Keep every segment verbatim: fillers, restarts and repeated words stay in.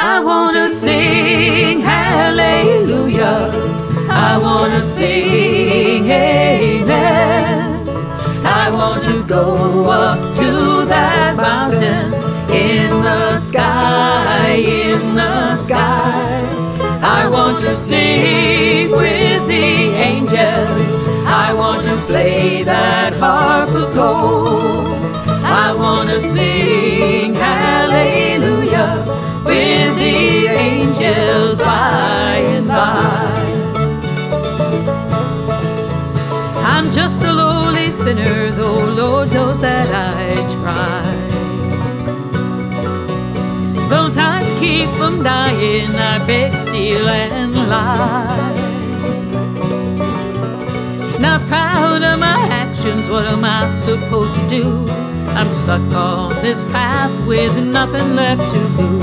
I wanna sing hallelujah. I wanna sing amen. I want to go up to that mountain in the sky, in the sky. I want to sing with the angels. I want to play that harp of gold. I want to sing hallelujah with the angels by and by. I'm just a lowly sinner, though Lord knows that I try. Sometimes to keep from dying, I beg, steal, and lie. Not proud of my actions, what am I supposed to do? I'm stuck on this path with nothing left to lose.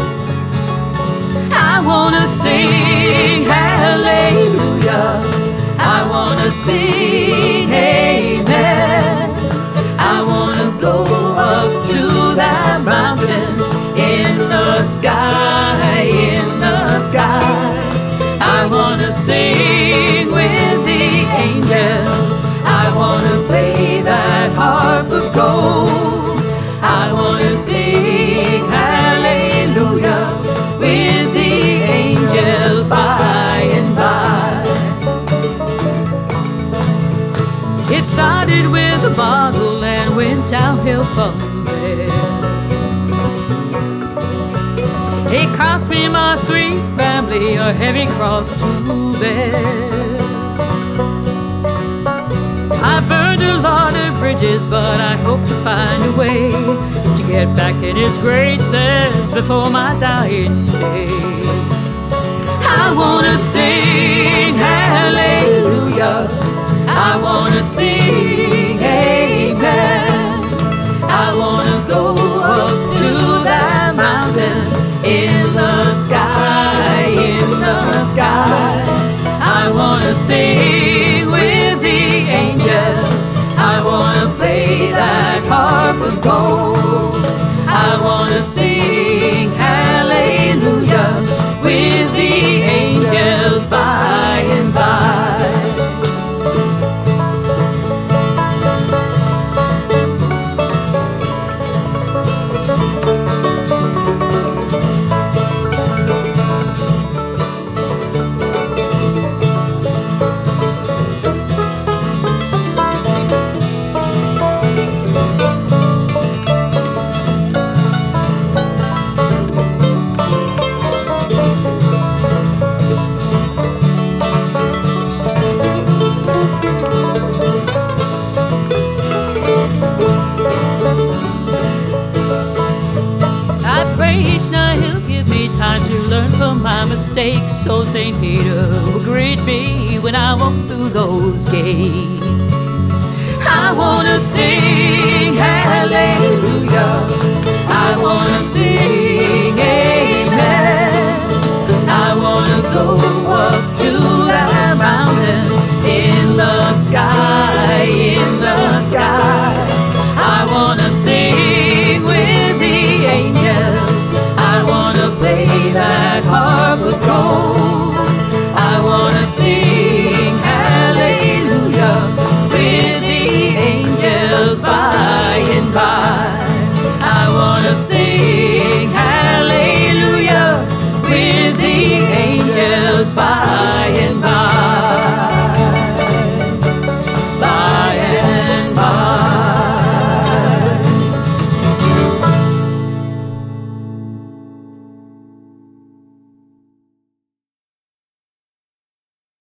I wanna sing hallelujah. I wanna sing amen. I wanna go up to that mountain in the sky, in the sky. I wanna sing with the angels. I wanna play that harp of gold. I wanna sing hallelujah with the angels by and by. It started with a bottle and went downhill from there. It cost me my sweet family a heavy cross to bear. I burned a lot of bridges, but I hope to find a way to get back in His graces before my dying day. I wanna sing hallelujah. I wanna sing amen. I wanna go up to that mountain in the sky, in the sky. I wanna sing with the angels. I wanna play that harp of gold. I wanna sing hallelujah with the angels by and by. Each night He'll give me time to learn from my mistakes, so Saint Peter will greet me when I walk through those gates. I wanna sing hallelujah. I wanna sing amen. I wanna go up to that mountain in the sky, in the sky. I wanna sing with the angels. I wanna play that harp of gold.